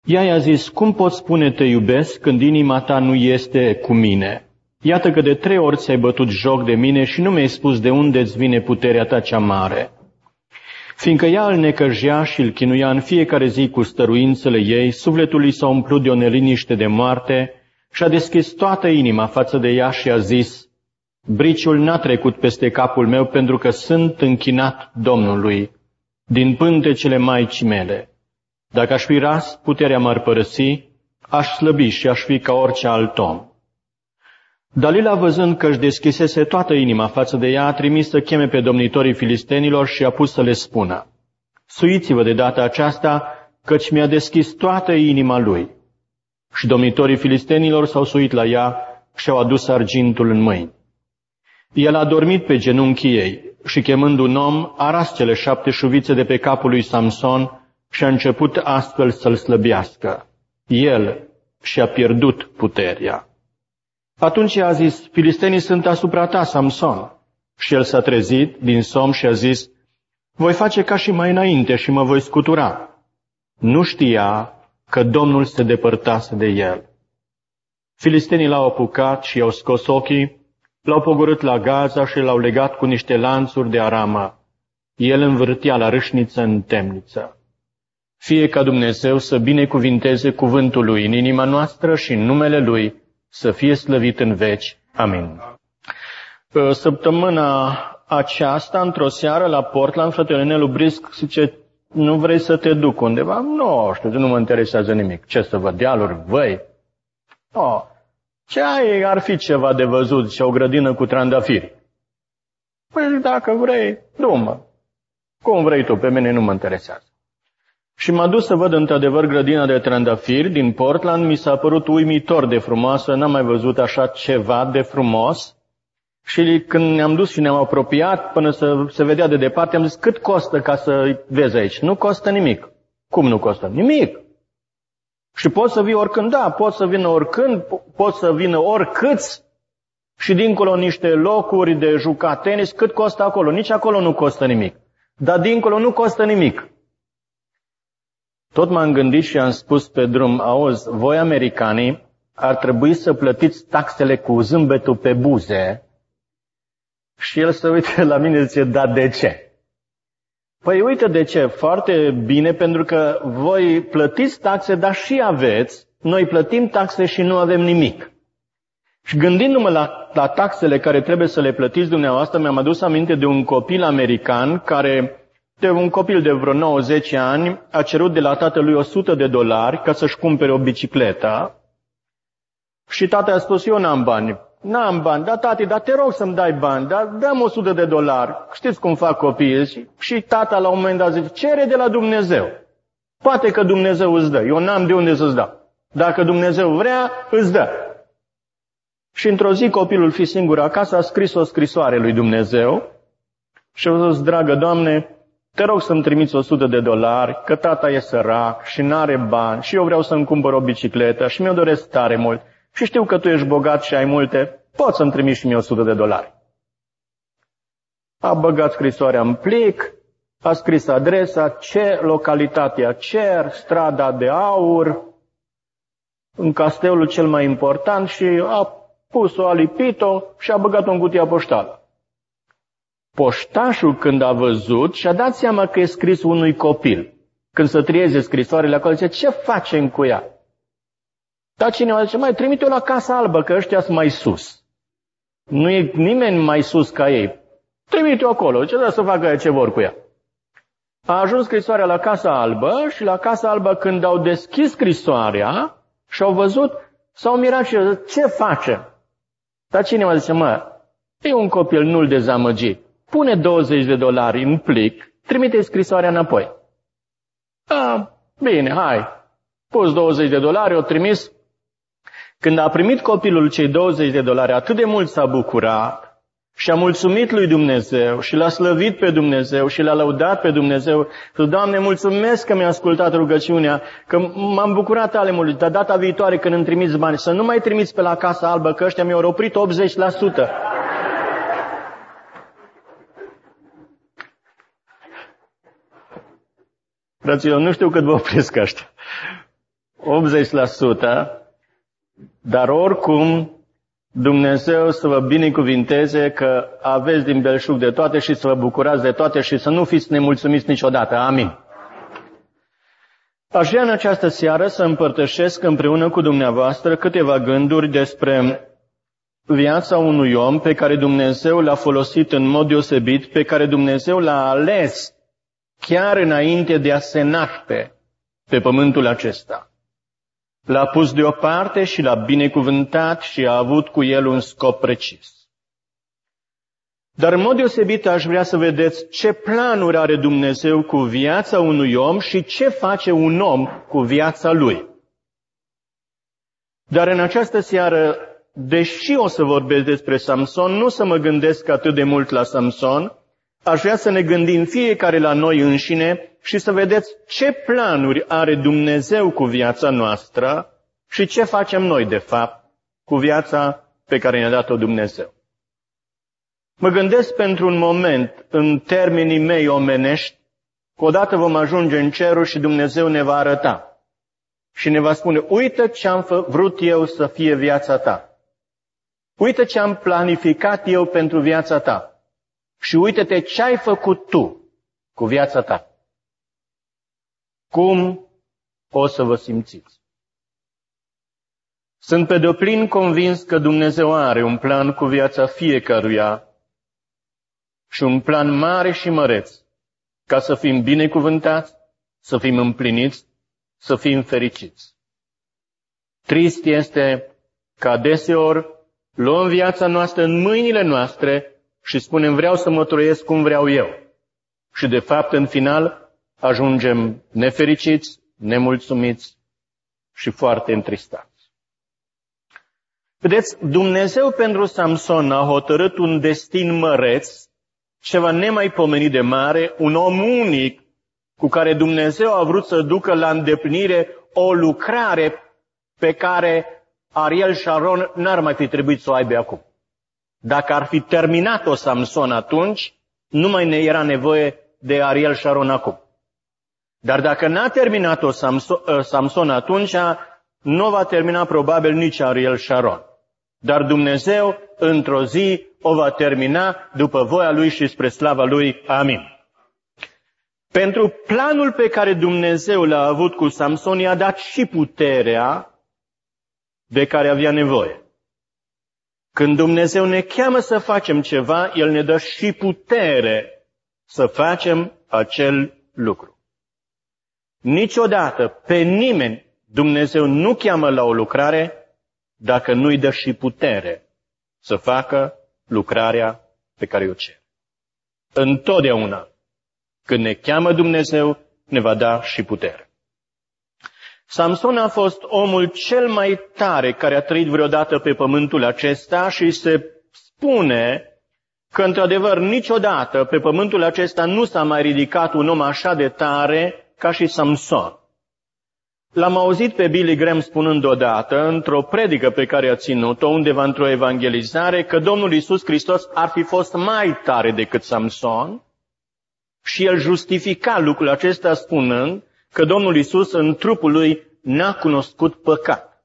Ea i-a zis: cum poți spune te iubesc când inima ta nu este cu mine? Iată că de 3 ori ți-ai bătut joc de mine și nu mi-ai spus de unde îți vine puterea ta cea mare. Fiindcă ea îl necăjea și îl chinuia în fiecare zi cu stăruințele ei, sufletul îi s-a umplut de o neliniște de moarte și a deschis toată inima față de ea și a zis: briciul n-a trecut peste capul meu pentru că sunt închinat Domnului din pântecele Maicii mele. Dacă aș fi ras, puterea m-ar părăsi, aș slăbi și aș fi ca orice alt om. Dalila, văzând că își deschisese toată inima față de ea, a trimis să cheme pe domnitorii filistenilor și a pus să le spună: suiți-vă de data aceasta, căci mi-a deschis toată inima lui. Și domnitorii filistenilor s-au suit la ea și au adus argintul în mâini. El a dormit pe genunchii ei și, chemând un om, a ras cele 7 șuvițe de pe capul lui Samson și a început astfel să-l slăbească. El și-a pierdut puterea. Atunci a zis: filistenii sunt asupra ta, Samson. Și el s-a trezit din somn și a zis: voi face ca și mai înainte și mă voi scutura. Nu știa că Domnul se depărtase de el. Filistenii l-au apucat și i-au scos ochii, l-au pogorât la Gaza și l-au legat cu niște lanțuri de aramă. El învârtea la râșniță în temniță. Fie ca Dumnezeu să binecuvinteze cuvântul Lui în inima noastră și în numele Lui să fie slăvit în veci. Amin. Săptămâna aceasta, într-o seară la Portland, fratele Nelu Brisc zice: nu vrei să te duc undeva? Nu știu, nu mă interesează nimic. Ce să văd, dealuri, văi? Ce ar fi ceva de văzut și o grădină cu trandafiri? Păi dacă vrei, du-mă. Cum vrei tu, pe mine nu mă interesează. Și m-a dus să văd într-adevăr grădina de trandafiri din Portland. Mi s-a părut uimitor de frumoasă, n-am mai văzut așa ceva de frumos. Și când ne-am dus și ne-am apropiat, până să se vedea de departe, am zis: cât costă ca să vezi aici? Nu costă nimic. Cum nu costă? Nimic. Și poți să vii oricând? Da, poți să vină oricând, poți să vină oricâți. Și dincolo niște locuri de jucat tenis. Cât costă acolo? Nici acolo nu costă nimic. Dar dincolo nu costă nimic. Tot m-am gândit și am spus pe drum: auzi, voi americanii ar trebui să plătiți taxele cu zâmbetul pe buze. Și el se uită la mine și zice: da, de ce? Păi uite de ce, foarte bine, pentru că voi plătiți taxe, dar și aveți, noi plătim taxe și nu avem nimic. Și gândindu-mă la taxele care trebuie să le plătiți dumneavoastră, mi-am adus aminte de un copil american care, de un copil de vreo 9-10 ani, a cerut de la tatălui $100 ca să-și cumpere o bicicletă. Și tata a spus: eu n-am bani. N-am bani, dar tati, dar te rog să-mi dai bani, dar dăm $100. Știți cum fac copiii? Și tata la un moment dat zice: cere de la Dumnezeu. Poate că Dumnezeu îți dă. Eu n-am de unde să-ți dau. Dacă Dumnezeu vrea, îți dă. Și într-o zi, copilul fiind singur acasă, a scris o scrisoare lui Dumnezeu și a zis: dragă Doamne, te rog să-mi trimiți $100, că tata e sărac și n-are bani și eu vreau să-mi cumpăr o bicicletă și mi-o doresc tare mult. Și știu că tu ești bogat și ai multe, poți să-mi trimiți și mie $100. A băgat scrisoarea în plic, a scris adresa, localitatea Cer, strada de Aur, în castelul cel mai important, și a pus-o, a lipit-o și a băgat-o în cutia poștală. Poștașul, când a văzut, și-a dat seama că e scris unui copil. Când se trieze scrisoarele acolo, zice: ce facem cu ea? Dar cineva zice: mai trimite-o la Casa Albă, că ăștia sunt mai sus. Nu e nimeni mai sus ca ei. Trimite-o acolo, ce da să facă ea ce vor cu ea. A ajuns scrisoarea la Casa Albă și la Casa Albă, când au deschis scrisoarea și au văzut, s-au mirat și au zis: ce facem? Dar cineva zice: e un copil, nu-l dezamăgi. Pune $20 în plic, trimite scrisoarea înapoi. Bine, hai. Pus $20, o trimis. Când a primit copilul cei $20, atât de mult s-a bucurat și a mulțumit lui Dumnezeu și l-a slăvit pe Dumnezeu și l-a lăudat pe Dumnezeu. Doamne, mulțumesc că mi-a ascultat rugăciunea, că m-am bucurat tare mult, dar data viitoare când îmi trimiți bani, să nu mai trimiți pe la Casa Albă, că ăștia mi-au oprit 80%. Fraților, nu știu cât vă opresc ăștia. 80%, dar oricum Dumnezeu să vă binecuvinteze că aveți din belșug de toate și să vă bucurați de toate și să nu fiți nemulțumiți niciodată. Amin. Aș vrea în această seară să împărtășesc împreună cu dumneavoastră câteva gânduri despre viața unui om pe care Dumnezeu l-a folosit în mod deosebit, pe care Dumnezeu l-a ales chiar înainte de a se naște pe pământul acesta. L-a pus deoparte și l-a binecuvântat și a avut cu el un scop precis. Dar în mod deosebit aș vrea să vedeți ce planuri are Dumnezeu cu viața unui om și ce face un om cu viața lui. Dar în această seară, deși o să vorbesc despre Samson, nu să mă gândesc atât de mult la Samson, aș vrea să ne gândim fiecare la noi înșine și să vedeți ce planuri are Dumnezeu cu viața noastră și ce facem noi, de fapt, cu viața pe care ne-a dat-o Dumnezeu. Mă gândesc pentru un moment, în termenii mei omenești, că odată vom ajunge în cerul și Dumnezeu ne va arăta. Și ne va spune, uite ce am vrut eu să fie viața ta. Uite ce am planificat eu pentru viața ta. Și uite-te ce ai făcut tu cu viața ta. Cum o să vă simțiți? Sunt pe deplin convins că Dumnezeu are un plan cu viața fiecăruia și un plan mare și măreț, ca să fim binecuvântați, să fim împliniți, să fim fericiți. Trist este că adeseori luăm viața noastră în mâinile noastre și spunem vreau să mă trăiesc cum vreau eu. Și de fapt în final ajungem nefericiți, nemulțumiți și foarte întristați. Vedeți, Dumnezeu pentru Samson a hotărât un destin măreț, ceva nemaipomenit de mare, un om unic cu care Dumnezeu a vrut să ducă la îndeplinire o lucrare pe care Ariel Sharon n-ar mai fi trebuit să o aibă acum. Dacă ar fi terminat-o Samson atunci, nu mai ne era nevoie de Ariel Sharon acum. Dar dacă n-a terminat-o Samson atunci, nu va termina probabil nici Ariel Sharon. Dar Dumnezeu, într-o zi, o va termina după voia Lui și spre slava Lui. Amin. Pentru planul pe care Dumnezeu l-a avut cu Samson, i-a dat și puterea de care avea nevoie. Când Dumnezeu ne cheamă să facem ceva, El ne dă și putere să facem acel lucru. Niciodată, pe nimeni, Dumnezeu nu cheamă la o lucrare dacă nu-i dă și putere să facă lucrarea pe care o cer. Întotdeauna, când ne cheamă Dumnezeu, ne va da și putere. Samson a fost omul cel mai tare care a trăit vreodată pe pământul acesta și se spune că, într-adevăr, niciodată pe pământul acesta nu s-a mai ridicat un om așa de tare ca și Samson. L-am auzit pe Billy Graham spunând odată, într-o predică pe care a ținut-o, undeva într-o evangelizare, că Domnul Iisus Hristos ar fi fost mai tare decât Samson și el justifica lucrul acesta spunând că Domnul Iisus în trupul lui n-a cunoscut păcat.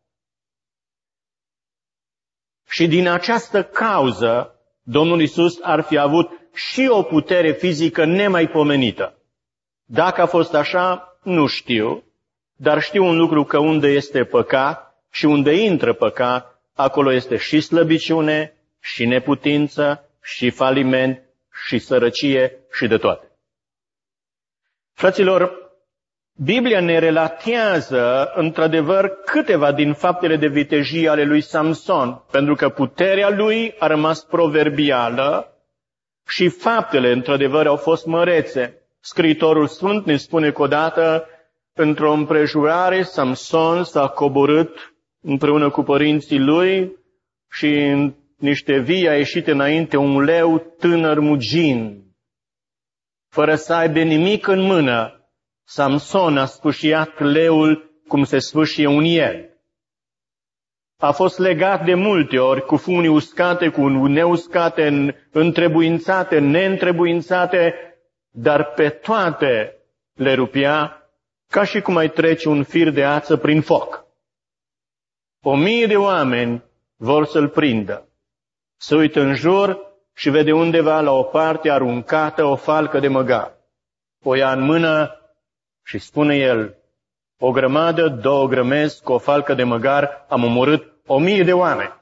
Și din această cauză, Domnul Iisus ar fi avut și o putere fizică nemaipomenită. Dacă a fost așa, nu știu, dar știu un lucru, că unde este păcat și unde intră păcat, acolo este și slăbiciune, și neputință, și faliment, și sărăcie, și de toate. Fraților, Biblia ne relatează, într-adevăr, câteva din faptele de vitejie ale lui Samson, pentru că puterea lui a rămas proverbială și faptele, într-adevăr, au fost mărețe. Scriitorul Sfânt ne spune că odată, într-o împrejurare, Samson s-a coborât împreună cu părinții lui și în niște vii a ieșit înainte un leu tânăr mugin. Fără să aibă nimic în mână, Samson a sfâșiat leul cum se sfâșie un iel. A fost legat de multe ori cu funii uscate, cu neuscate, întrebuințate, neîntrebuințate, dar pe toate le rupea ca și cum ai trece un fir de ață prin foc. 1000 de oameni vor să-l prindă. Se uită în jur și vede undeva la o parte aruncată o falcă de măgar. O ia în mână și spune el, o grămadă, 2 grămezi cu o falcă de măgar am omorât 1000 de oameni.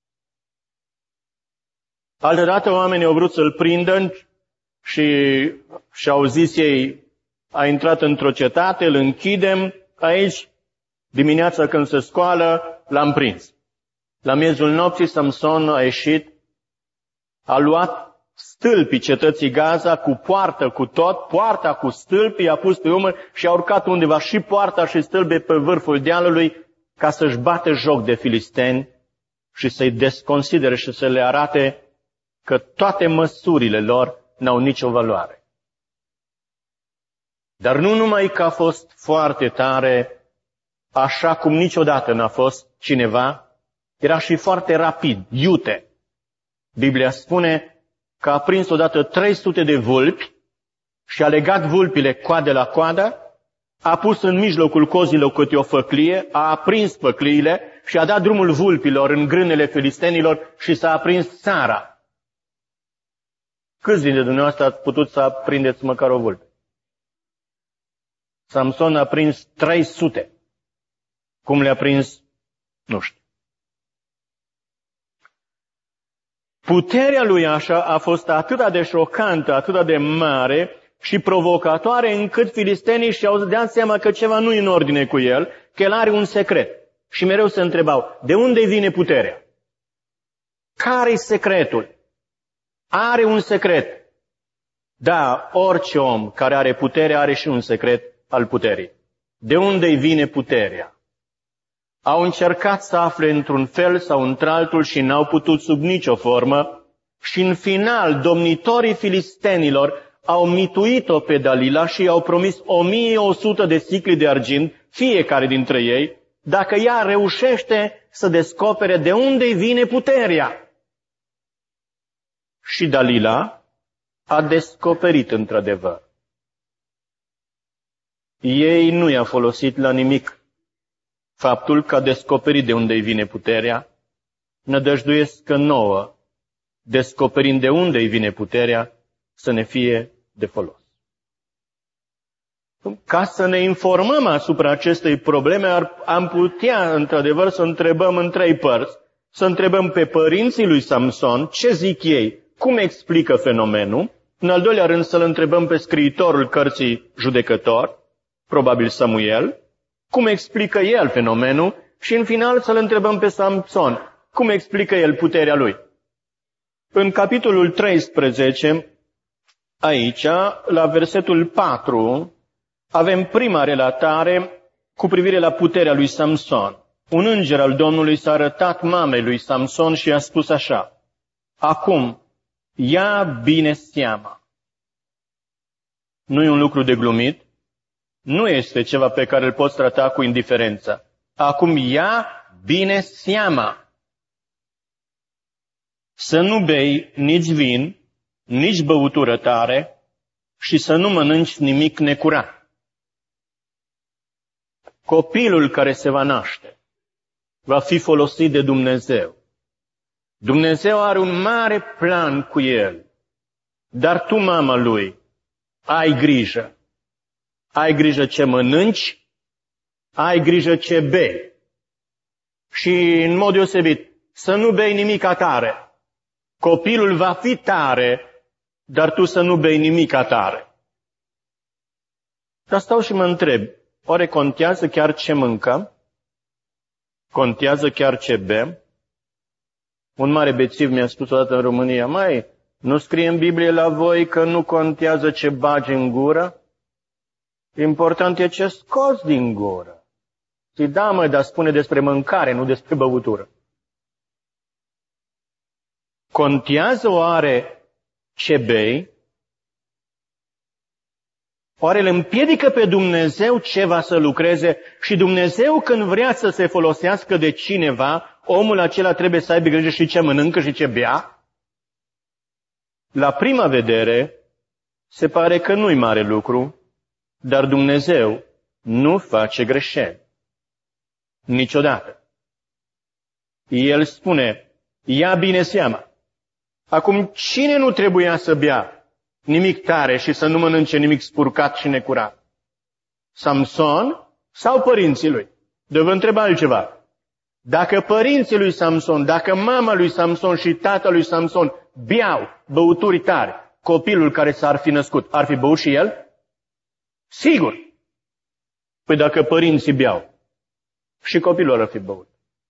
Altădată oamenii au vrut să-l prindă și au zis ei, a intrat într-o cetate, îl închidem aici, dimineața când se scoală, l-am prins. La miezul nopții Samson a ieșit, a luat stâlpii cetății Gaza cu poartă, cu tot, poarta cu stâlpii, i-a pus pe umăr și a urcat undeva și poarta și stâlpii pe vârful dealului ca să-și bate joc de filisteni și să-i desconsidere și să le arate că toate măsurile lor n-au nicio valoare. Dar nu numai că a fost foarte tare, așa cum niciodată n-a fost cineva, era și foarte rapid, iute. Biblia spune că a prins odată 300 de vulpi și a legat vulpile coadă la coadă, a pus în mijlocul cozilor câte o făclie, a aprins făcliile și a dat drumul vulpilor în grânele filistenilor și s-a aprins țara. Câți dintre dumneavoastră ați putut să aprindeți măcar o vulpe? Samson a prins 300. Cum le-a prins? Nu știu. Puterea lui așa a fost atât de șocantă, atât de mare și provocatoare, încât filistenii și-au dat seama că ceva nu e în ordine cu el, că el are un secret. Și mereu se întrebau, de unde vine puterea? Care-i secretul? Are un secret. Da, orice om care are putere are și un secret al puterii. De unde vine puterea? Au încercat să afle într-un fel sau într-altul și n-au putut sub nicio formă și în final domnitorii filistenilor au mituit-o pe Dalila și i-au promis 1100 de sicli de argint, fiecare dintre ei, dacă ea reușește să descopere de unde vine puterea. Și Dalila a descoperit într-adevăr. Ei nu i-a folosit la nimic faptul că a descoperit de unde vine puterea, nădăjduiesc că nouă, descoperind de unde vine puterea, să ne fie de folos. Ca să ne informăm asupra acestei probleme, am putea, într-adevăr, să întrebăm în 3 părți. Să întrebăm pe părinții lui Samson ce zic ei, cum explică fenomenul. În al doilea rând să-l întrebăm pe scriitorul cărții Judecător, probabil Samuel, cum explică el fenomenul și în final să-l întrebăm pe Samson, cum explică el puterea lui. În capitolul 13, aici, la versetul 4, avem prima relatare cu privire la puterea lui Samson. Un înger al Domnului s-a arătat mamei lui Samson și a spus așa, acum, ia bine seama. Nu e un lucru de glumit, nu este ceva pe care îl poți trata cu indiferență. Acum ia bine seama. Să nu bei nici vin, nici băutură tare și să nu mănânci nimic necurat. Copilul care se va naște va fi folosit de Dumnezeu. Dumnezeu are un mare plan cu el, dar tu, mama lui, ai grijă. Ai grijă ce mănânci, ai grijă ce bei. Și în mod deosebit, să nu bei nimica tare. Copilul va fi tare, dar tu să nu bei nimica tare. Dar stau și mă întreb, oare contează chiar ce mâncăm? Contează chiar ce bem? Un mare bețiv mi-a spus odată în România, mai, nu scrie în Biblie la voi că nu contează ce bagi în gură? Important e ce scoți din gură. Și da, mă, dar spune despre mâncare, nu despre băutură. Contează oare ce bei? Oare îl împiedică pe Dumnezeu ceva să lucreze și Dumnezeu când vrea să se folosească de cineva, omul acela trebuie să aibă grijă și ce mănâncă și ce bea? La prima vedere, se pare că nu-i mare lucru, dar Dumnezeu nu face greșeli. Niciodată. El spune, ia bine seama. Acum, cine nu trebuia să bea nimic tare și să nu mănânce nimic spurcat și necurat? Samson sau părinții lui? De vă întreb altceva. Dacă părinții lui Samson, dacă mama lui Samson și tata lui Samson beau băuturi tare, copilul care s-ar fi născut, ar fi băut și el? Sigur. Păi dacă părinții beau, și copilul ar fi băut.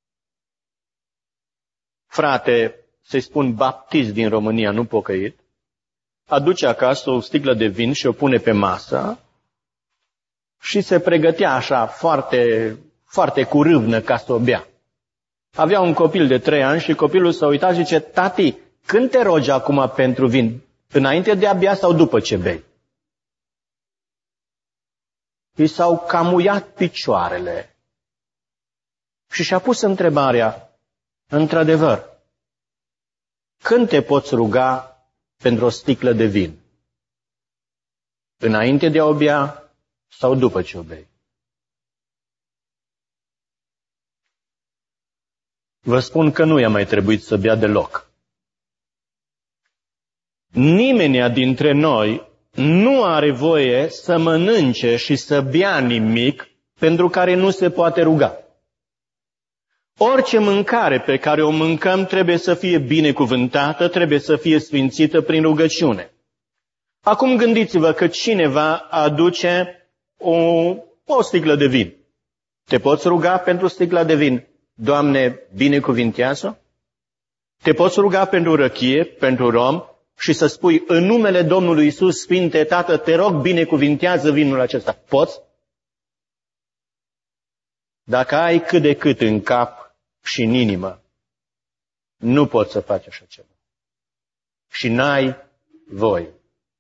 Frate, să-i spun baptist din România, nu pocăit, aduce acasă o sticlă de vin și o pune pe masă și se pregătea așa foarte, foarte cu râvnă ca să o bea. Avea un copil de 3 ani și copilul s-a uitat și zice, tati, când te rogi acum pentru vin? Înainte de a bea sau după ce bei? I s-au camuiat picioarele și și-a pus întrebarea, într-adevăr, când te poți ruga pentru o sticlă de vin? Înainte de a o bea sau după ce o bei? Vă spun că nu i-a mai trebuit să bea deloc. Nimeni dintre noi nu are voie să mănânce și să bea nimic pentru care nu se poate ruga. Orice mâncare pe care o mâncăm trebuie să fie binecuvântată, trebuie să fie sfințită prin rugăciune. Acum gândiți-vă că cineva aduce o sticlă de vin. Te poți ruga pentru sticla de vin? Doamne, binecuvintează? Te poți ruga pentru răchie, pentru rom și să spui în numele Domnului Iisus, Sfinte Tată, te rog, binecuvintează vinul acesta. Poți? Dacă ai cât de cât în cap și în inimă, nu poți să faci așa ceva. Și n-ai voie.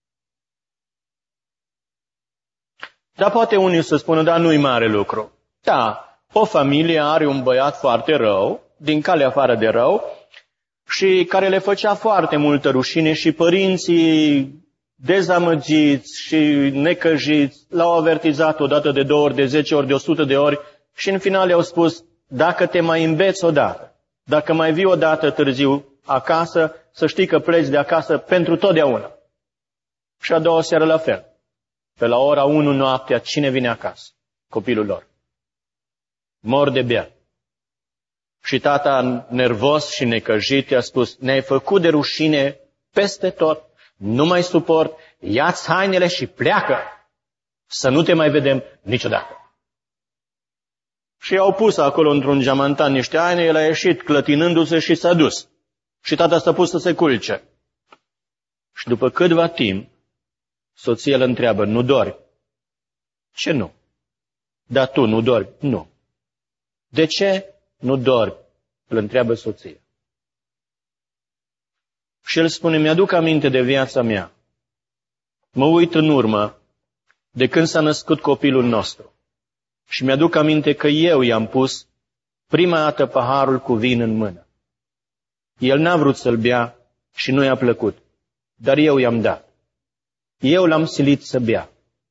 Dar poate unii să spună, dar nu-i mare lucru. Da, o familie are un băiat foarte rău, din calea afară de rău, și care le făcea foarte multă rușine și părinții dezamăgiți și necăjiți l-au avertizat odată, de 2 ori, de 10 ori, de 100 de ori și în final i-au spus, dacă te mai înveți odată, dacă mai vii odată târziu acasă, să știi că pleci de acasă pentru totdeauna. Și a doua seară la fel. Pe la ora 1 noaptea, cine vine acasă? Copilul lor. Mor de beat. Și tata, nervos și necăjit, i-a spus, ne-ai făcut de rușine peste tot, nu mai suport, ia-ți hainele și pleacă, să nu te mai vedem niciodată. Și i-au pus acolo într-un geamantan niște haine, el a ieșit clătinându-se și s-a dus. Și tata s-a pus să se culce. Și după câtva timp, soția îl întreabă, nu dormi? Ce nu? Dar tu nu dormi? Nu. De ce nu dormi? Îl întreabă soția. Și el spune, mi-aduc aminte de viața mea. Mă uit în urmă de când s-a născut copilul nostru. Și mi-aduc aminte că eu i-am pus prima dată paharul cu vin în mână. El n-a vrut să-l bea și nu i-a plăcut. Dar eu i-am dat. Eu l-am silit să bea.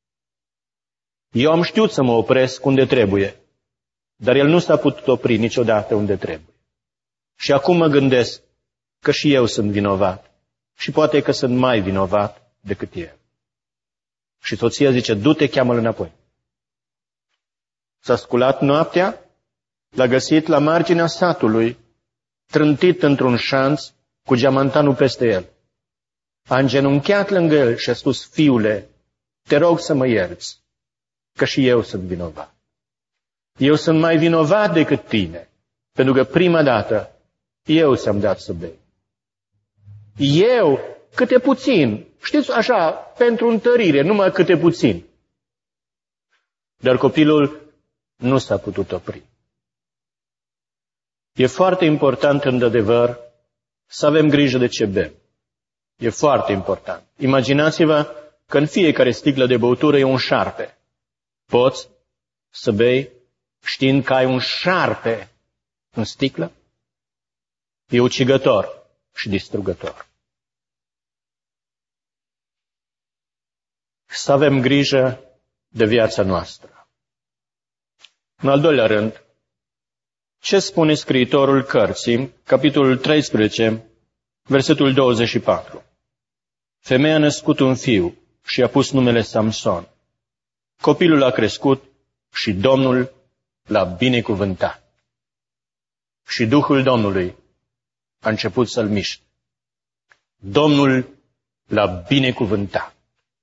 Eu am știut să mă opresc unde trebuie. Dar el nu s-a putut opri niciodată unde trebuie. Și acum mă gândesc că și eu sunt vinovat. Și poate că sunt mai vinovat decât el. Și soția zice, du-te, cheamă-l înapoi. S-a sculat noaptea, l-a găsit la marginea satului, trântit într-un șanț cu geamantanul peste el. A îngenunchiat lângă el și a spus, fiule, te rog să mă ierți, că și eu sunt vinovat. Eu sunt mai vinovat decât tine, pentru că prima dată eu ți-am dat să bei. Eu, câte puțin, știți, așa, pentru întărire, numai câte puțin. Dar copilul nu s-a putut opri. E foarte important, într-adevăr, să avem grijă de ce bem. E foarte important. Imaginați-vă că în fiecare sticlă de băutură e un șarpe. Poți să bei știind că ai un șarpe în sticlă? E ucigător și distrugător. Să avem grijă de viața noastră. În al doilea rând, ce spune scriitorul cărții, capitolul 13, versetul 24? Femeia a născut un fiu și i-a pus numele Samson. Copilul a crescut și Domnul l-a binecuvântat. Și Duhul Domnului a început să-l miște. Domnul l-a binecuvântat.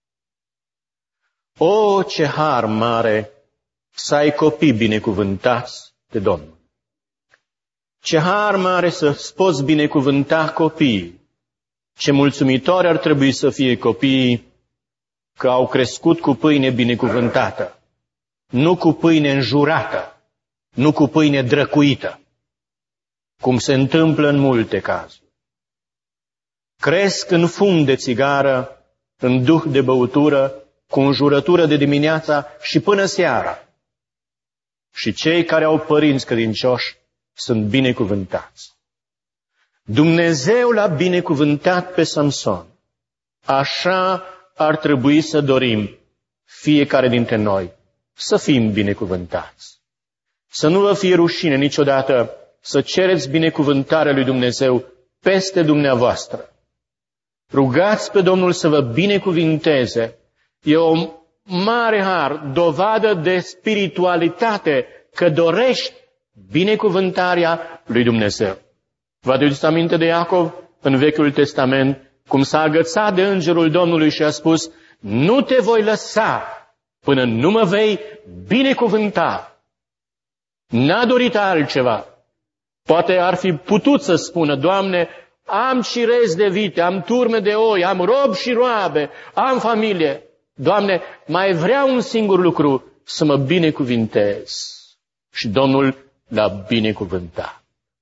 O, ce har mare să ai copii binecuvântați de Domnul! Ce har mare să-ți poți binecuvânta copiii! Ce mulțumitori ar trebui să fie copiii că au crescut cu pâine binecuvântată, nu cu pâine înjurată, nu cu pâine drăcuită, cum se întâmplă în multe cazuri. Cresc în fum de țigară, în duh de băutură, cu înjurătură de dimineața și până seara. Și cei care au părinți credincioși sunt binecuvântați. Dumnezeu l-a binecuvântat pe Samson. Așa ar trebui să dorim fiecare dintre noi să fim binecuvântați. Să nu vă fie rușine niciodată să cereți binecuvântarea lui Dumnezeu peste dumneavoastră. Rugați pe Domnul să vă binecuvinteze. E o mare har, dovadă de spiritualitate, că dorești binecuvântarea lui Dumnezeu. Vă aduceți aminte de Iacov în Vechiul Testament, cum s-a agățat de îngerul Domnului și a spus: nu te voi lăsa până nu mă vei binecuvânta. N-a dorit altceva. Poate ar fi putut să spună: Doamne, am cirezi de vite, am turme de oi, am rob și roabe, am familie. Doamne, mai vreau un singur lucru, să mă binecuvintez. Și Domnul l-a binecuvântat.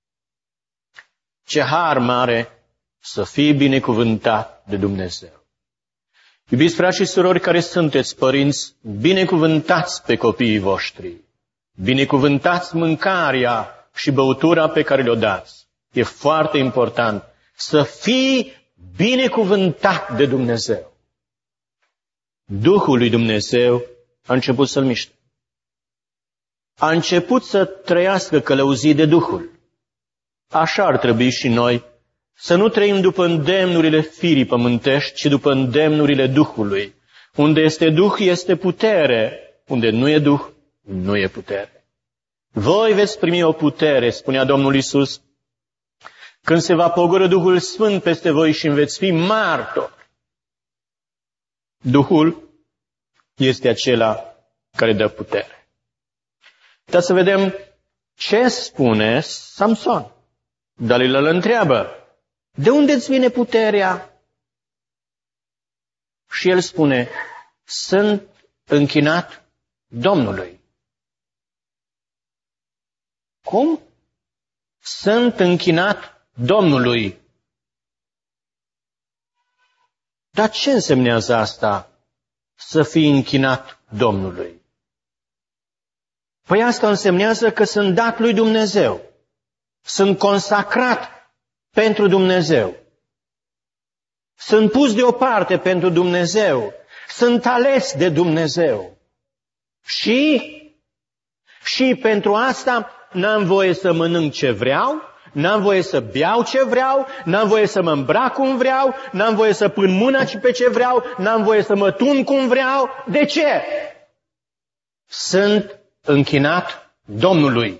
Ce har mare să fii binecuvântat de Dumnezeu. Iubiți frați și surori care sunteți părinți, binecuvântați pe copiii voștri. Binecuvântați mâncarea și băutura pe care le-o dați. E foarte important să fii binecuvântat de Dumnezeu. Duhul lui Dumnezeu a început să-l miște. A început să trăiască călăuzit de Duhul. Așa ar trebui și noi să nu trăim după îndemnurile firii pământești, ci după îndemnurile Duhului. Unde este Duh, este putere. Unde nu e Duh, nu e putere. Voi veți primi o putere, spunea Domnul Iisus, când se va pogorî Duhul Sfânt peste voi și veți fi martori. Duhul este acela care dă putere. Dar să vedem ce spune Samson. Dalila îl întreabă: de unde îți vine puterea? Și el spune: sunt închinat Domnului. Cum? Sunt închinat Domnului. Dar ce însemnează asta, să fii închinat Domnului? Păi asta însemnează că sunt dat lui Dumnezeu. Sunt consacrat pentru Dumnezeu. Sunt pus deoparte pentru Dumnezeu. Sunt ales de Dumnezeu. Și pentru asta n-am voie să mănânc ce vreau, n-am voie să beau ce vreau, n-am voie să mă îmbrac cum vreau, n-am voie să pun mâna pe ce vreau, n-am voie să mă tun cum vreau. De ce? Sunt închinat Domnului.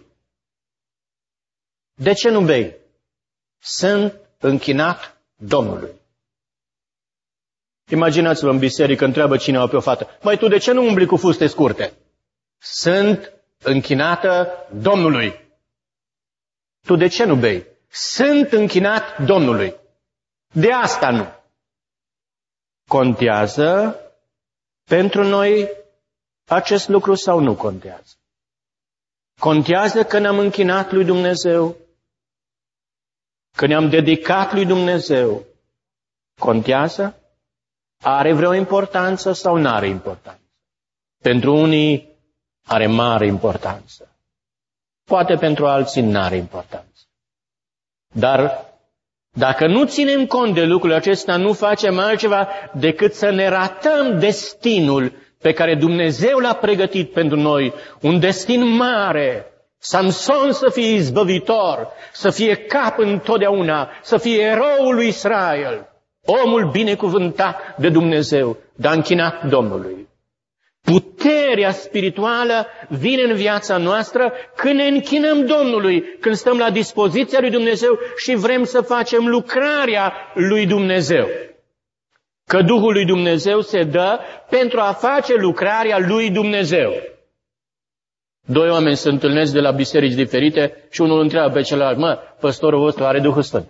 De ce nu bei? Sunt închinat Domnului. Imaginați-vă în biserică, întreabă cineva pe o fată: măi, tu de ce nu umbli cu fuste scurte? Sunt închinată Domnului. Tu de ce nu bei? Sunt închinat Domnului. De asta nu. Contează pentru noi acest lucru sau nu contează? Contează că ne-am închinat lui Dumnezeu? Că ne-am dedicat lui Dumnezeu? Contează? Are vreo importanță sau nu are importanță? Pentru unii are mare importanță. Poate pentru alții nu are importanță. Dar dacă nu ținem cont de lucrul acesta, nu facem altceva decât să ne ratăm destinul pe care Dumnezeu l-a pregătit pentru noi, un destin mare. Samson să fie izbăvitor, să fie cap întotdeauna, să fie eroul lui Israel, omul binecuvântat de Dumnezeu, dar închinat Domnului. Puterea spirituală vine în viața noastră când ne închinăm Domnului, când stăm la dispoziția lui Dumnezeu și vrem să facem lucrarea lui Dumnezeu. Că Duhul lui Dumnezeu se dă pentru a face lucrarea lui Dumnezeu. Doi oameni se întâlnesc de la biserici diferite și unul întreabă pe celălalt: păstorul vostru are Duhul Sfânt?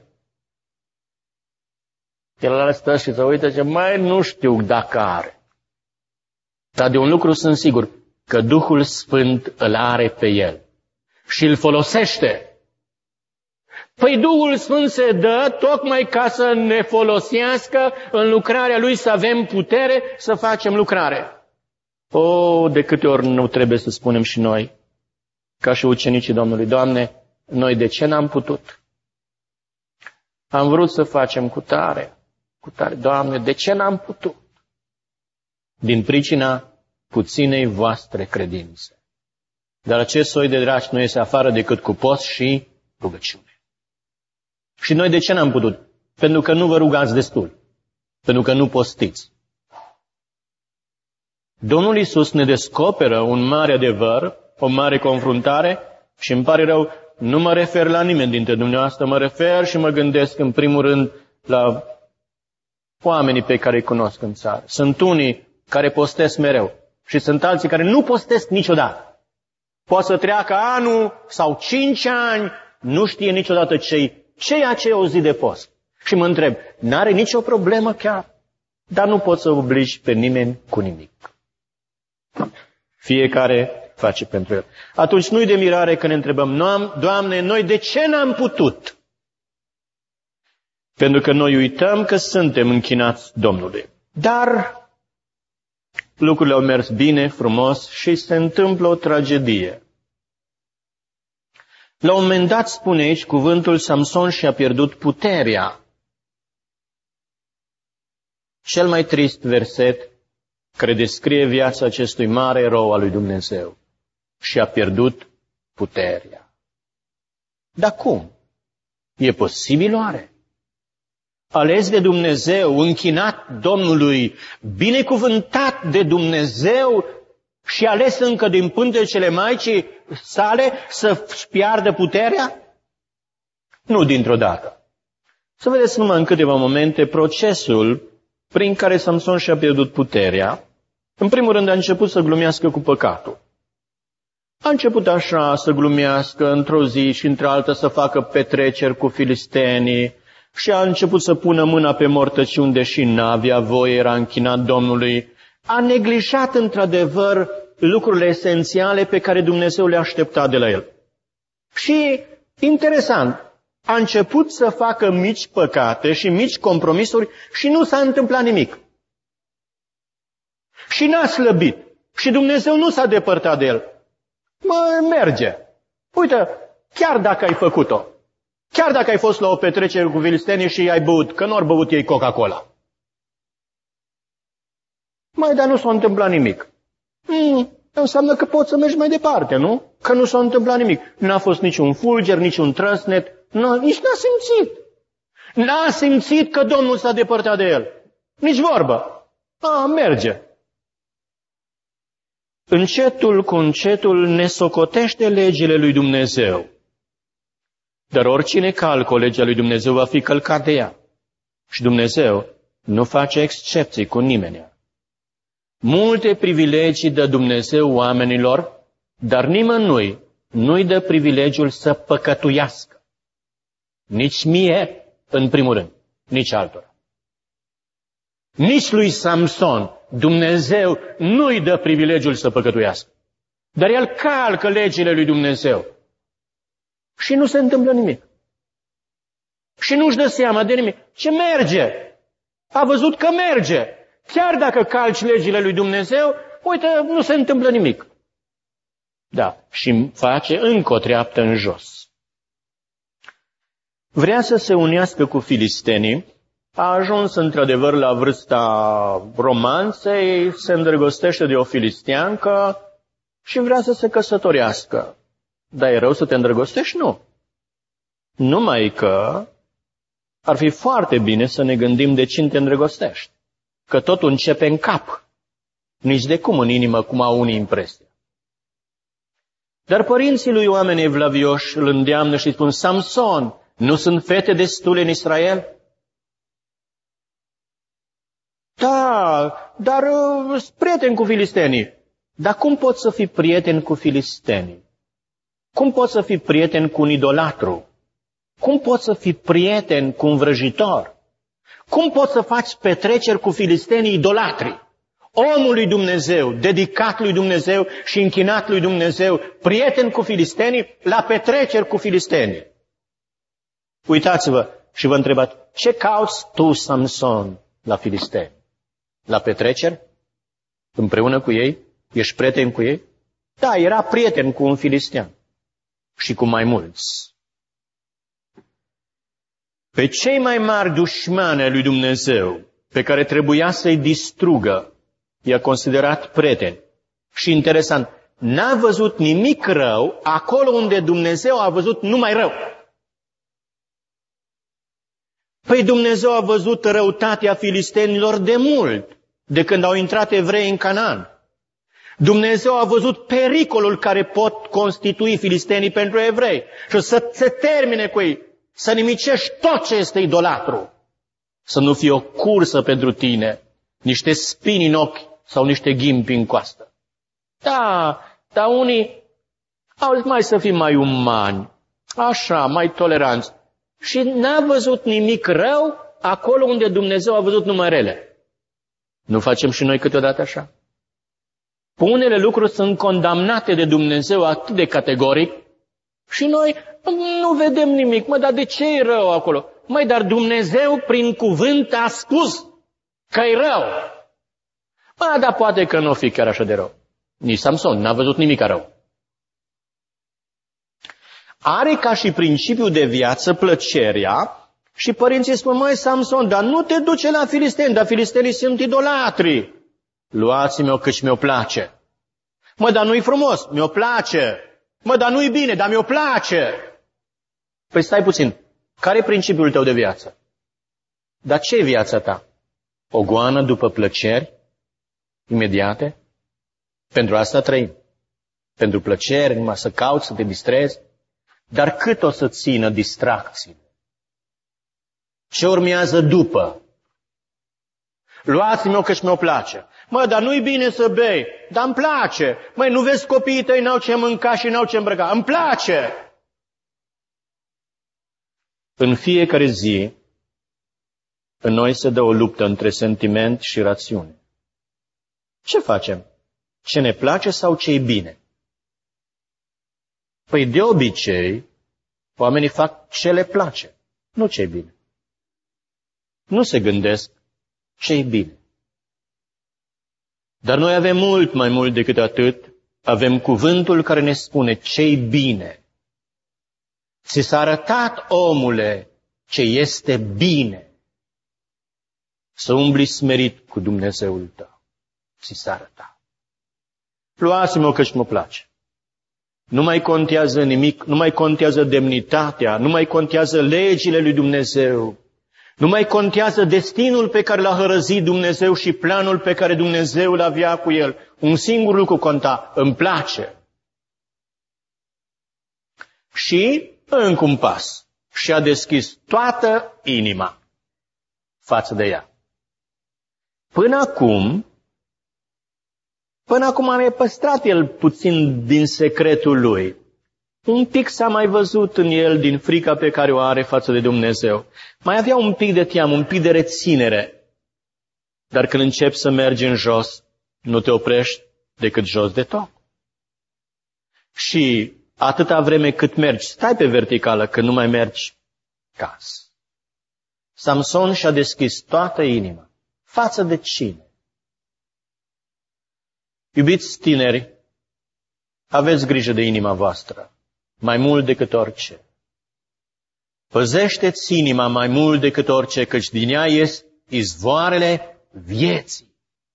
Celălalt stă și se uită și zice: nu știu dacă are. Dar de un lucru sunt sigur, că Duhul Sfânt îl are pe el și îl folosește. Păi Duhul Sfânt se dă tocmai ca să ne folosească în lucrarea Lui, să avem putere să facem lucrare. De câte ori nu trebuie să spunem și noi, ca și ucenicii Domnului: Doamne, noi de ce n-am putut? Am vrut să facem cu tare. Doamne, de ce n-am putut? Din pricina puținei voastre credințe. Dar acest soi de draci nu iese afară decât cu post și rugăciune. Și noi de ce n-am putut? Pentru că nu vă rugați destul. Pentru că nu postiți. Domnul Iisus ne descoperă un mare adevăr, o mare confruntare și îmi pare rău, nu mă refer la nimeni dintre dumneavoastră, mă refer și mă gândesc în primul rând la oamenii pe care îi cunosc în țară. Sunt unii care postesc mereu și sunt alții care nu postesc niciodată. Poate să treacă anul sau 5 ani, nu știe niciodată ceea ce e o zi de post. Și mă întreb, n-are nicio problemă chiar? Dar nu poți să obligi pe nimeni cu nimic. Fiecare face pentru el. Atunci nu-i de mirare că ne întrebăm: Doamne, noi de ce n-am putut? Pentru că noi uităm că suntem închinați Domnului. Dar lucrurile au mers bine, frumos și se întâmplă o tragedie. La un moment dat spune aici cuvântul: Samson și-a pierdut puterea. Cel mai trist verset care descrie viața acestui mare erou al lui Dumnezeu. Și-a pierdut puterea. Dar cum? E posibil oare? Ales de Dumnezeu, închinat Domnului, binecuvântat de Dumnezeu și ales încă din pântecele Maicii sale să-și piardă puterea? Nu dintr-o dată. Să vedeți numai în câteva momente procesul prin care Samson și-a pierdut puterea. În primul rând a început să glumească cu păcatul. A început așa să glumească într-o zi și într-alta să facă petreceri cu filistenii și a început să pună mâna pe mortăciuni, deși n-avea voie, era închinat Domnului. A neglijat într-adevăr lucrurile esențiale pe care Dumnezeu le aștepta de la el. Și, interesant, a început să facă mici păcate și mici compromisuri și nu s-a întâmplat nimic. Și n-a slăbit. Și Dumnezeu nu s-a depărtat de el. Merge. Uite, chiar dacă ai făcut-o, chiar dacă ai fost la o petrecere cu filistenii și ai băut, că nu au băut ei Coca-Cola. Dar nu s-a întâmplat nimic. Înseamnă că poți să mergi mai departe, nu? Că nu s-a întâmplat nimic. N-a fost niciun fulger, niciun trăsnet, nici n-a simțit. N-a simțit că Domnul s-a depărtat de el. Nici vorbă. Merge. Încetul cu încetul ne socotește legile lui Dumnezeu. Dar oricine calcă legea lui Dumnezeu va fi călcat de ea. Și Dumnezeu nu face excepții cu nimeni. Multe privilegii dă Dumnezeu oamenilor, dar nimănui nu-i dă privilegiul să păcătuiască. Nici mie, în primul rând, nici altora. Nici lui Samson Dumnezeu nu-i dă privilegiul să păcătuiască. Dar el calcă legile lui Dumnezeu. Și nu se întâmplă nimic. Și nu-și dă seama de nimic. Ce merge? A văzut că merge. Chiar dacă calci legile lui Dumnezeu, uite, nu se întâmplă nimic. Da, și face încă o treaptă în jos. Vrea să se unească cu filistenii, A ajuns într-adevăr la vârsta romanței, se îndrăgostește de o filisteancă și vrea să se căsătorească. Dar e rău să te îndrăgostești? Nu. Numai că ar fi foarte bine să ne gândim de cine te îndrăgostești. Că totul începe în cap. Nici de cum în inimă, cum au unii impresia. Dar părinții lui oameni evlavioși îl îndeamnă și spun: Samson, nu sunt fete destule în Israel? Da, dar sunt prieten cu filistenii. Dar cum poți să fii prieten cu filistenii? Cum poți să fii prieten cu un idolatru? Cum poți să fii prieten cu un vrăjitor? Cum poți să faci petreceri cu filistenii idolatri? Omul lui Dumnezeu, dedicat lui Dumnezeu și închinat lui Dumnezeu, prieten cu filistenii, la petreceri cu filistenii. Uitați-vă și vă întrebați: ce cauți tu, Samson, la filisteni? La petreceri? Împreună cu ei? Ești prieten cu ei? Da, era prieten cu un filistean. Și cu mai mulți. Pe cei mai mari dușmani ai lui Dumnezeu, pe care trebuia să-i distrugă, i-a considerat prieteni. Și interesant, n-a văzut nimic rău acolo unde Dumnezeu a văzut numai rău. Păi Dumnezeu a văzut răutatea filistenilor de mult, de când au intrat evrei în Canaan. Dumnezeu a văzut pericolul care pot constitui filistenii pentru evrei și să se termine cu ei, să nimicești tot ce este idolatru. Să nu fie o cursă pentru tine, niște spini în ochi sau niște ghimpi în coastă. Da, dar unii au zis: mai să fim mai umani, așa, mai toleranți. Și n-a văzut nimic rău acolo unde Dumnezeu a văzut numai rele. Nu facem și noi câteodată așa? Unele lucruri sunt condamnate de Dumnezeu atât de categoric și noi nu vedem nimic. Dar de ce e rău acolo? Dar Dumnezeu prin cuvânt a spus că e rău. Dar poate că nu o fi chiar așa de rău. Nici Samson n-a văzut nimic rău. Are ca și principiu de viață plăcerea și părinții spun: Samson, dar nu te duce la filisteni, dar filistenii sunt idolatri. Luați-mi-o căci mi-o place. Dar nu-i frumos, mi-o place. Dar nu-i bine, dar mi-o place. Păi stai puțin, care e principiul tău de viață? Dar ce e viața ta? O goană după plăceri imediate? Pentru asta trăim. Pentru plăceri, numai să cauți, să te distrezi. Dar cât o să țină distracțiile? Ce urmează după? Luați-mi-o căci mi-o place. Dar nu-i bine să bei, dar îmi place. Nu vezi copiii tăi n-au ce mânca și n-au ce îmbrăca. Îmi place. În fiecare zi, în noi se dă o luptă între sentiment și rațiune. Ce facem? Ce ne place sau ce-i bine? Păi de obicei, oamenii fac ce le place, nu ce-i bine. Nu se gândesc ce-i bine. Dar noi avem mult mai mult decât atât. Avem cuvântul care ne spune ce-i bine. Ți s-a arătat, omule, ce este bine. Să umbli smerit cu Dumnezeul tău. Ți s-a arătat. Luați-mă căci mă place. Nu mai contează nimic, nu mai contează demnitatea, nu mai contează legile lui Dumnezeu. Nu mai contează destinul pe care l-a hărăzit Dumnezeu și planul pe care Dumnezeu îl avea cu el. Un singur lucru conta: îmi place. Și încă un pas. Și-a deschis toată inima față de ea. Până acum a mai păstrat el puțin din secretul lui. Un pic s-a mai văzut în el din frica pe care o are față de Dumnezeu. Mai avea un pic de teamă, un pic de reținere. Dar când începi să mergi în jos, nu te oprești decât jos de tot. Și atâta vreme cât mergi, stai pe verticală, că nu mai mergi, caz. Samson și-a deschis toată inima. Față de cine? Iubiți tineri, aveți grijă de inima voastră, mai mult decât orice. Păzește-ți inima mai mult decât orice, căci din ea ies izvoarele vieții.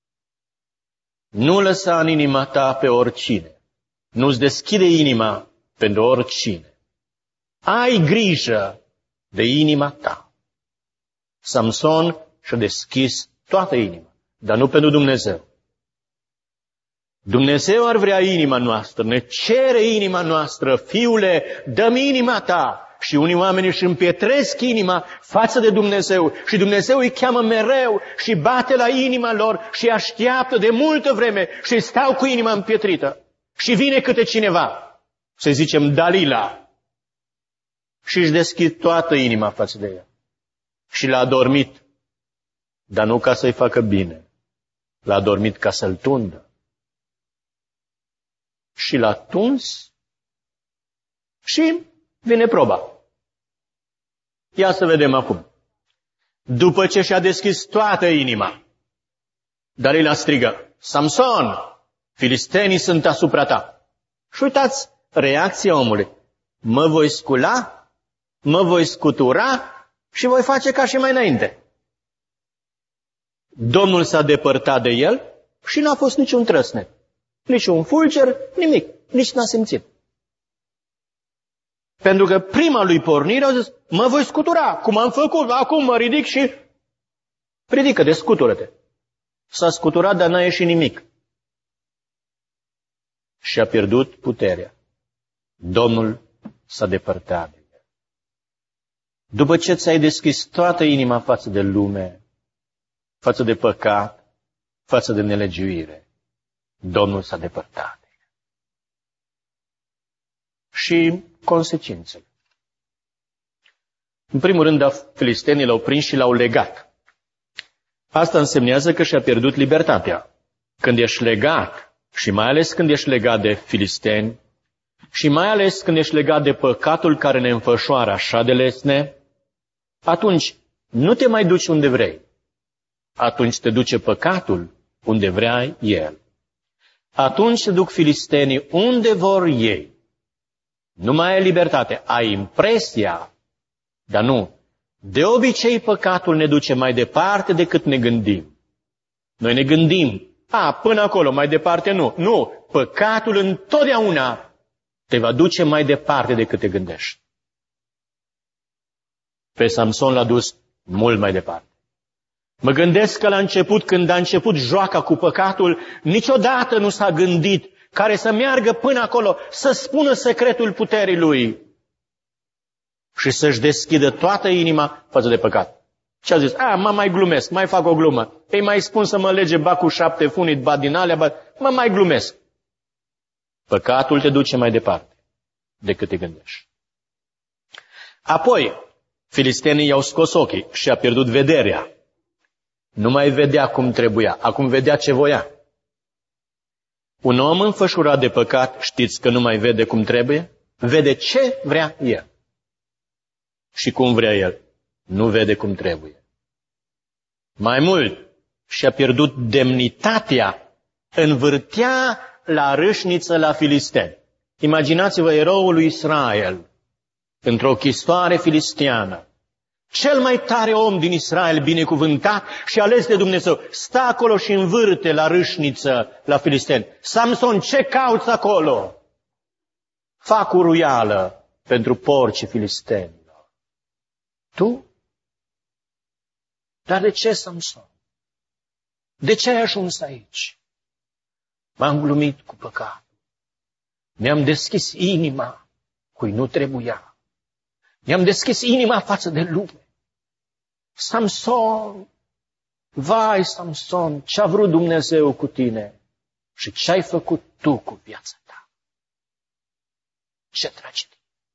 Nu lăsa în inima ta pe oricine. Nu-ți deschide inima pentru oricine. Ai grijă de inima ta. Samson și-a deschis toată inima, dar nu pentru Dumnezeu. Dumnezeu ar vrea inima noastră, ne cere inima noastră, fiule, dă-mi inima ta. Și unii oameni își împietresc inima față de Dumnezeu și Dumnezeu îi cheamă mereu și bate la inima lor și așteaptă de multă vreme și stau cu inima împietrită. Și vine câte cineva, să zicem Dalila, și își deschid toată inima față de ea. Și l-a adormit, dar nu ca să-i facă bine, l-a adormit ca să-l tundă. Și l-a tuns și vine proba. Ia să vedem acum. După ce și-a deschis toată inima, Dalila strigă, Samson, filistenii sunt asupra ta. Și uitați reacția omului. Mă voi scula, mă voi scutura și voi face ca și mai înainte. Domnul s-a depărtat de el și n-a fost niciun trăsnet. Nici un fulger, nimic, nici n-a simțit. Pentru că prima lui pornire a zis, mă voi scutura, cum am făcut, acum mă ridic și ridică-te, scutură-te. S-a scuturat, dar n-a ieșit nimic. Și a pierdut puterea. Domnul s-a depărtat de el. După ce ți-ai deschis toată inima față de lume, față de păcat, față de nelegiuire, Domnul s-a depărtat. Și consecințele. În primul rând, filistenii l-au prins și l-au legat. Asta însemnează că și-a pierdut libertatea. Când ești legat, și mai ales când ești legat de filisteni, și mai ales când ești legat de păcatul care ne înfășoară așa de lesne, atunci nu te mai duci unde vrei. Atunci te duce păcatul unde vrea el. Atunci se duc filistenii unde vor ei. Nu mai ai libertate, ai impresia, dar nu. De obicei păcatul ne duce mai departe decât ne gândim. Noi ne gândim, până acolo, mai departe nu. Nu, păcatul întotdeauna te va duce mai departe decât te gândești. Pe Samson l-a dus mult mai departe. Mă gândesc că la început, când a început joaca cu păcatul, niciodată nu s-a gândit care să meargă până acolo, să spună secretul puterii lui și să-și deschidă toată inima față de păcat. Ce a zis? Mă mai glumesc, mai fac o glumă. Ei mai spun să mă lege ba cu 7 funit, ba din alea, mă mai glumesc. Păcatul te duce mai departe decât te gândești. Apoi, filistenii i-au scos ochii și a pierdut vederea. Nu mai vedea cum trebuia, acum vedea ce voia. Un om înfășurat de păcat, știți că nu mai vede cum trebuie? Vede ce vrea el. Și cum vrea el. Nu vede cum trebuie. Mai mult, și-a pierdut demnitatea, învârtea la râșniță la filisteni. Imaginați-vă eroul lui Israel, într-o chistoare filisteană. Cel mai tare om din Israel, binecuvântat și ales de Dumnezeu, stă acolo și învârte la râșniță la filisteni. Samson, ce cauți acolo? Fac uruială pentru porcii filistenilor. Tu? Dar de ce, Samson? De ce ai ajuns aici? M-am glumit cu păcatul. Mi-am deschis inima cui nu trebuia. Mi-am deschis inima față de lume. Samson, vai Samson, ce-a vrut Dumnezeu cu tine și ce ai făcut tu cu viața ta? Ce tragedie!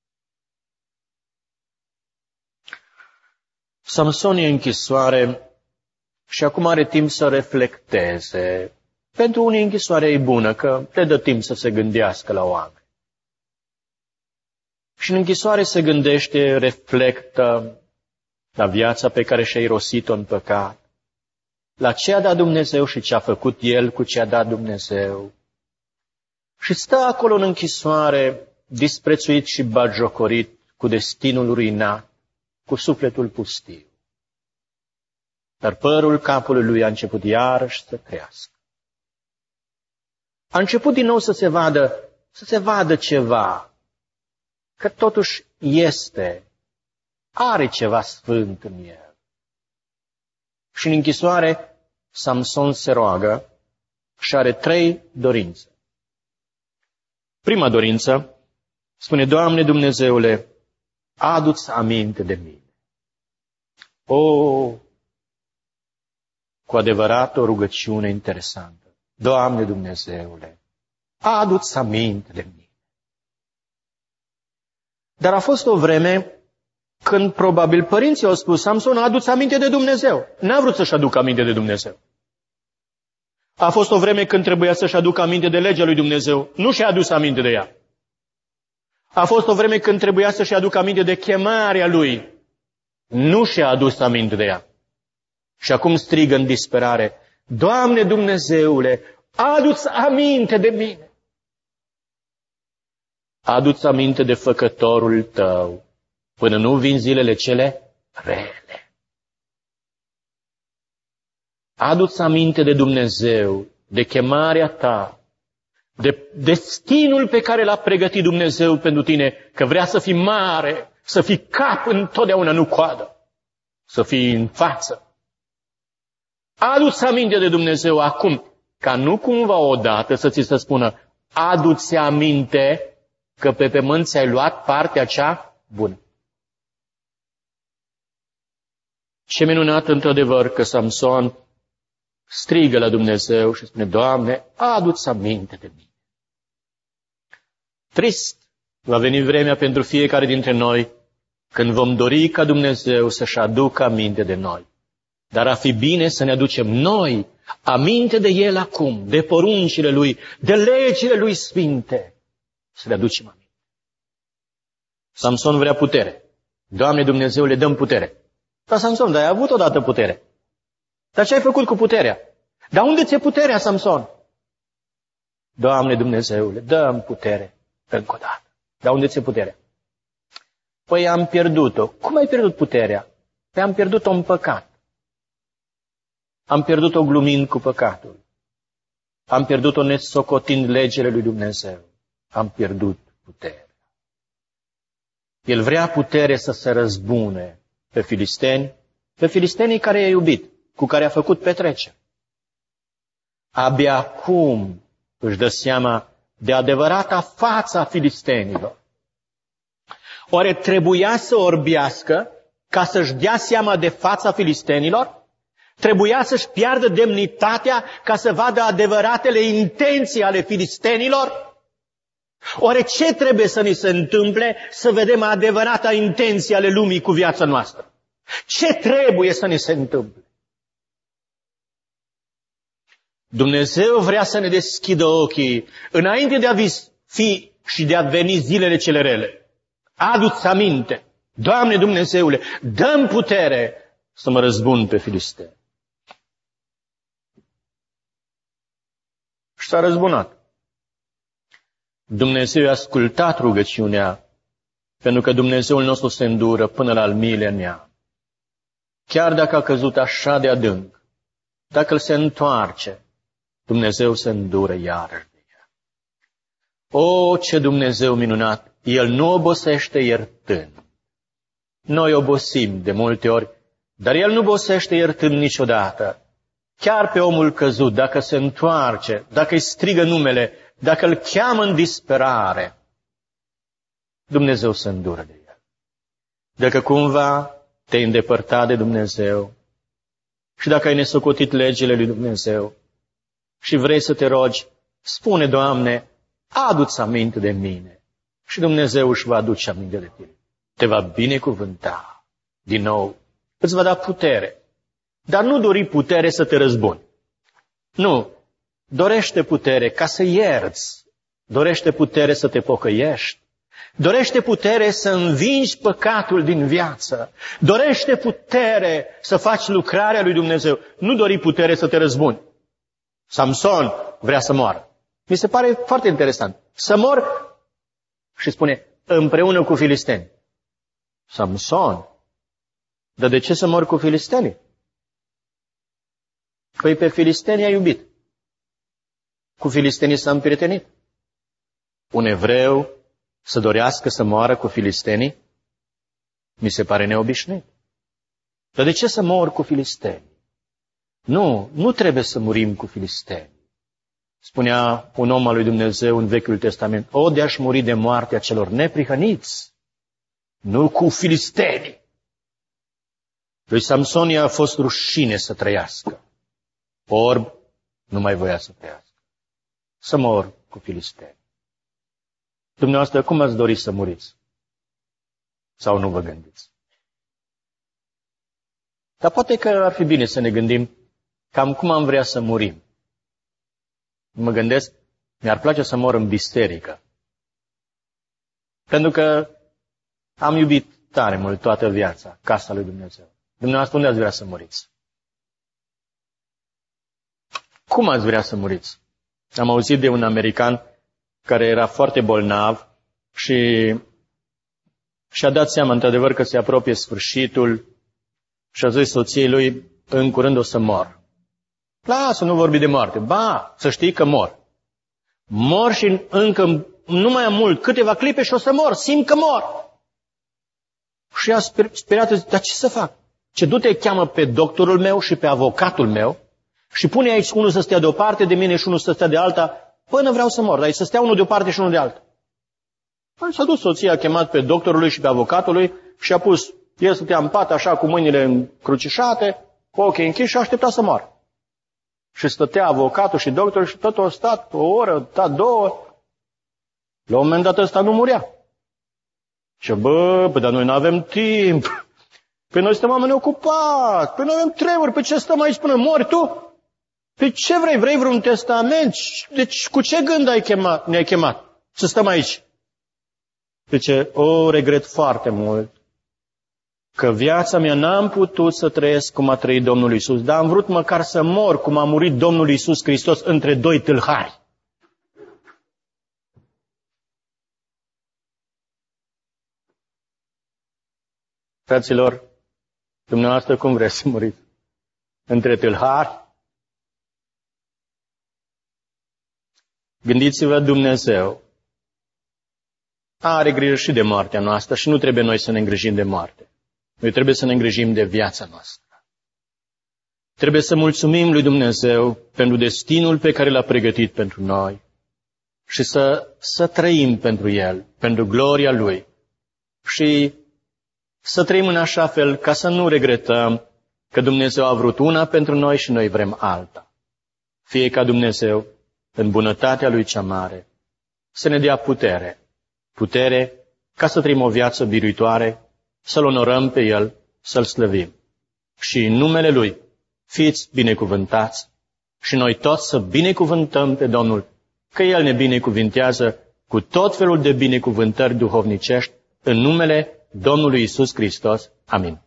Samson e în închisoare și acum are timp să reflecteze. Pentru unii închisoarea e bună, că le dă timp să se gândească la oameni. Și în închisoare se gândește, reflectă la viața pe care și-a irosit-o în păcat, la ce a dat Dumnezeu și ce a făcut El cu ce a dat Dumnezeu. Și stă acolo în închisoare, disprețuit și batjocorit, cu destinul ruinat, cu sufletul pustiu. Dar părul capului lui a început iarăși să crească. A început din nou să se vadă ceva, că totuși are ceva sfânt în el. Și în închisoare, Samson se roagă și are 3 dorințe. Prima dorință spune: Doamne Dumnezeule, adu-ți aminte de mine. Cu adevărat o rugăciune interesantă. Doamne Dumnezeule, adu-ți aminte de mine. Dar a fost o vreme când probabil părinții au spus: Samson, adu-ți aminte de Dumnezeu. N-a vrut să-și aducă aminte de Dumnezeu. A fost o vreme când trebuia să-și aducă aminte de legea lui Dumnezeu. Nu și-a adus aminte de ea. A fost o vreme când trebuia să-și aducă aminte de chemarea lui. Nu și-a adus aminte de ea. Și acum strigă în disperare: Doamne Dumnezeule, adu-ți aminte de mine. Adu-ți aminte de făcătorul tău, până nu vin zilele cele rele. Adu-ți aminte de Dumnezeu, de chemarea ta, de destinul pe care l-a pregătit Dumnezeu pentru tine, că vrea să fii mare, să fii cap întotdeauna, nu coadă, să fii în față. Adu-ți aminte de Dumnezeu acum, ca nu cumva odată să ți se spună: adu-ți aminte că pe pământ ți-ai luat partea cea bună. Ce minunat într-adevăr că Samson strigă la Dumnezeu și spune: Doamne, adu-ți aminte de mine. Trist va veni vremea pentru fiecare dintre noi când vom dori ca Dumnezeu să-și aducă aminte de noi. Dar ar fi bine să ne aducem noi aminte de El acum, de poruncile Lui, de legile Lui sfinte. Să le aducem aminte. Samson vrea putere. Doamne Dumnezeule, dăm putere. Dar Samson, dar ai avut odată putere. Dar ce ai făcut cu puterea? Dar unde ți-e puterea, Samson? Doamne Dumnezeule, dăm putere încă o dată. Dar unde ți-e puterea? Păi am pierdut-o. Cum ai pierdut puterea? Păi am pierdut-o în păcat. Am pierdut-o glumind cu păcatul. Am pierdut-o nesocotind legile lui Dumnezeu. Am pierdut puterea. El vrea putere să se răzbune pe filistenii care i-a iubit, cu care a făcut petreceri. Abia acum își dă seama de adevărata fața filistenilor. Oare trebuia să orbească ca să-și dea seama de fața filistenilor? Trebuia să-și piardă demnitatea ca să vadă adevăratele intenții ale filistenilor? Oare ce trebuie să ni se întâmple să vedem adevărata intenție ale lumii cu viața noastră? Ce trebuie să ni se întâmple? Dumnezeu vrea să ne deschidă ochii înainte de a fi și de a veni zilele cele rele. Adu-ți aminte, Doamne Dumnezeule, dă-mi putere să mă răzbun pe filisteni. Și s-a răzbunat. Dumnezeu a ascultat rugăciunea, pentru că Dumnezeul nostru se îndură până la al miilea neam. Chiar dacă a căzut așa de adânc, dacă îl se întoarce, Dumnezeu se îndură iarăși de ea. O, ce Dumnezeu minunat! El nu obosește iertând. Noi obosim de multe ori, dar El nu obosește iertând niciodată. Chiar pe omul căzut, dacă se întoarce, dacă îi strigă numele, dacă îl cheamă în disperare, Dumnezeu se îndură de el. Dacă cumva te-ai îndepărtat de Dumnezeu și dacă ai nesocotit legile lui Dumnezeu și vrei să te rogi, spune: Doamne, adu-ți aminte de mine. Și Dumnezeu își va aduce aminte de tine. Te va binecuvânta din nou. Îți va da putere. Dar nu dori putere să te răzbuni. Nu. Dorește putere ca să ierți. Dorește putere să te pocăiești. Dorește putere să învingi păcatul din viață. Dorește putere să faci lucrarea lui Dumnezeu. Nu dori putere să te răzbuni. Samson vrea să moară. Mi se pare foarte interesant. Să mor și spune: împreună cu filisteni. Samson Dar de ce să mor cu filistenii? Păi pe filistenii a iubit. Cu filistenii s-a împrietenit. Un evreu să dorească să moară cu filistenii? Mi se pare neobișnuit. Dar de ce să mor cu filisteni? Nu trebuie să murim cu filisteni. Spunea un om al lui Dumnezeu în Vechiul Testament, o, de-aș muri de moartea celor neprihăniți, nu cu filistenii. Lui Samson i-a fost rușine să trăiască. Orb nu mai voia să trăiască. Să mor cu filisteni. Dumneavoastră, cum ați dori să muriți? Sau nu vă gândiți? Dar poate că ar fi bine să ne gândim cam cum am vrea să murim. Mă gândesc, mi-ar place să mor în biserică. Pentru că am iubit tare mult toată viața, casa lui Dumnezeu. Dumneavoastră, unde ați vrea să muriți? Cum ați vrea să muriți? Am auzit de un american care era foarte bolnav și și-a dat seama, într-adevăr, că se apropie sfârșitul și a zis soției lui, în curând o să mor. Lasă, nu vorbi de moarte. Ba, să știi că mor. Mor și încă nu mai am mult, câteva clipe și o să mor, simt că mor. Și a speriat, zice, dar ce să fac? Ce du-te, cheamă pe doctorul meu și pe avocatul meu și pune aici unul să stea de o parte de mine și unul să stea de alta, până vreau să mor, dar să stea unul de o parte și unul de alta. S-a dus soția, a chemat pe doctorul lui și pe avocatul lui și a pus, el stătea în pat așa cu mâinile încrucișate, cu ochii închiși și a așteptat să moară. Și stătea avocatul și doctorul și tot a stat o oră, două. La un moment dat ăsta nu murea. Și dar noi nu avem timp. Păi noi suntem oameni ocupați. Păi noi avem treburi. Pe ce stăm aici până mori tu? Pe ce vrei? Vrei vreun testament? Deci cu ce gând ne-ai chemat? Să stăm aici. Zice, regret foarte mult că viața mea n-am putut să trăiesc cum a trăit Domnul Iisus, dar am vrut măcar să mor cum a murit Domnul Iisus Hristos între doi tâlhari. Fraților, dumneavoastră cum vreți să muriți? Între tâlhari? Gândiți-vă, Dumnezeu are grijă și de moartea noastră și nu trebuie noi să ne îngrijim de moarte. Noi trebuie să ne îngrijim de viața noastră. Trebuie să mulțumim lui Dumnezeu pentru destinul pe care l-a pregătit pentru noi și să trăim pentru El, pentru gloria Lui. Și să trăim în așa fel ca să nu regretăm că Dumnezeu a vrut una pentru noi și noi vrem alta. Fie ca Dumnezeu, în bunătatea Lui cea mare, să ne dea putere ca să trăim o viață biruitoare, să-L onorăm pe El, să-L slăvim. Și în numele Lui, fiți binecuvântați și noi toți să binecuvântăm pe Domnul, că El ne binecuvintează cu tot felul de binecuvântări duhovnicești în numele Domnului Iisus Hristos. Amin.